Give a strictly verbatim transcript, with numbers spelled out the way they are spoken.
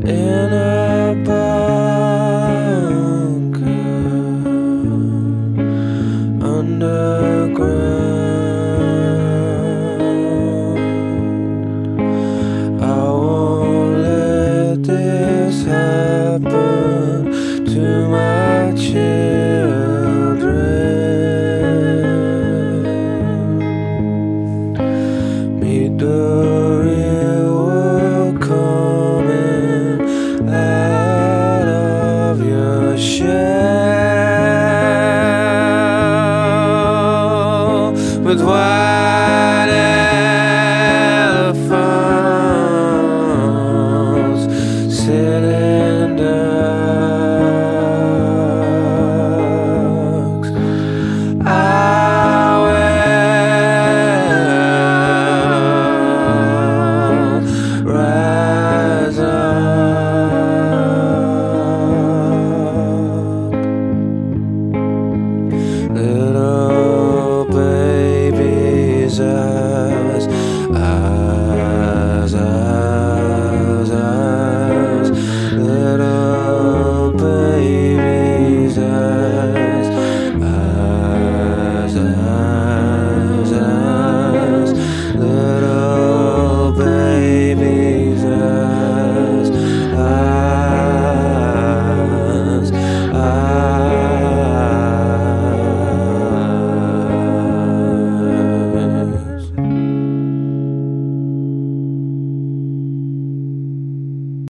in a bunker underground. I won't let this happen to my children. Meet the real world coming out of your shell with white elephants sitting